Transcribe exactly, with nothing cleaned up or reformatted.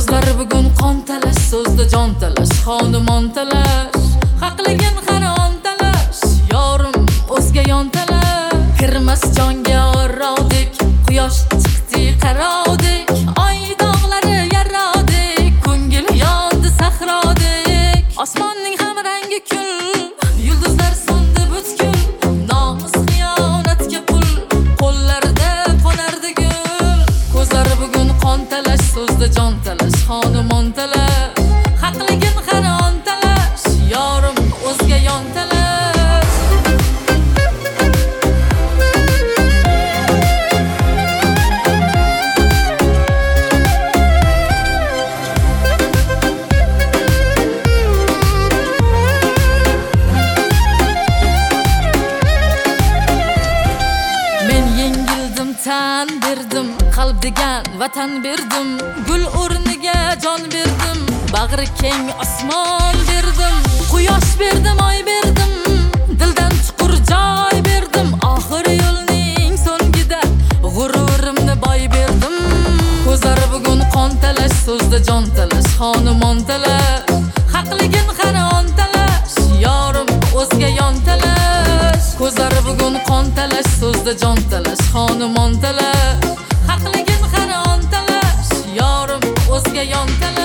Ko'zlari bugun qon talash, so'zda jon talash, xonimon talash, haqligin harom talash, yorim o'zga yon talash. Kirmas jonga orodek, quyosh chiqdi qarodek, oy dog'lari yarodek, ko'ngil yondi sahrodek. Osmonning ham rangi kul, yulduzlar so'ndi butkul, nomus xiyonatga pul, qo'llarida qo'nardi gul. Ko'zlari bugun qon talash, so'zda jon talash, xonimon talash, haqligin harom talash, yorim o'zga yon talash. Tan berdim, qalb degan vatan berdim, gul o'rniga jon berdim, bag'ri keng osmon berdim, quyosh berdim, oy berdim, dildan chuqur joy berdim, oxir yo'lning so'ngida g'ururimni boy berdim. Ko'zlari bugun qon talash, so'zda jon talash, xonimon talash, haqligin harom talash, yorim o'zga yon talash. Ko'zlari bugun qon talash, so'zda jon talash, xonimon talash, haqligin harom talash, yorim o'zga yon talash.